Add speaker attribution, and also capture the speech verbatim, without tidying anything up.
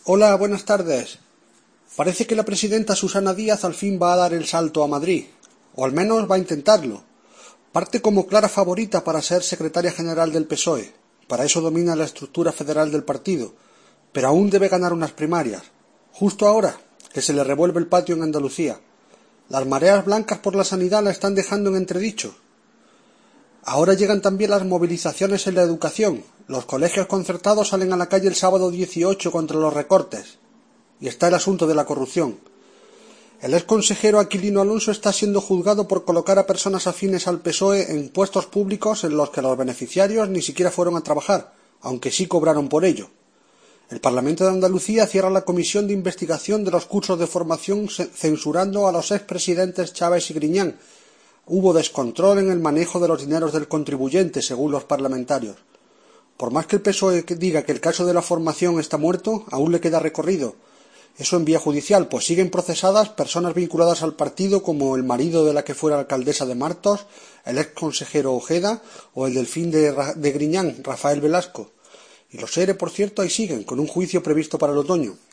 Speaker 1: Hola, buenas tardes. Parece que la presidenta Susana Díaz al fin va a dar el salto a Madrid, o al menos va a intentarlo. Parte como clara favorita para ser secretaria general del P S O E. Para eso domina la estructura federal del partido, pero aún debe ganar unas primarias. Justo ahora, que se le revuelve el patio en Andalucía. Las mareas blancas por la sanidad la están dejando en entredicho. Ahora llegan también las movilizaciones en la educación. Los colegios concertados salen a la calle el sábado dieciocho contra los recortes. Y está el asunto de la corrupción. El ex consejero Aquilino Alonso está siendo juzgado por colocar a personas afines al P S O E en puestos públicos en los que los beneficiarios ni siquiera fueron a trabajar, aunque sí cobraron por ello. El Parlamento de Andalucía cierra la comisión de investigación de los cursos de formación censurando a los expresidentes Chávez y Griñán. Hubo descontrol en el manejo de los dineros del contribuyente, según los parlamentarios. Por más que el P S O E diga que el caso de la formación está muerto, aún le queda recorrido. Eso en vía judicial, pues siguen procesadas personas vinculadas al partido como el marido de la que fuera alcaldesa de Martos, el ex consejero Ojeda o el delfín de, de Griñán, Rafael Velasco. Y los E R E, por cierto, ahí siguen, con un juicio previsto para el otoño.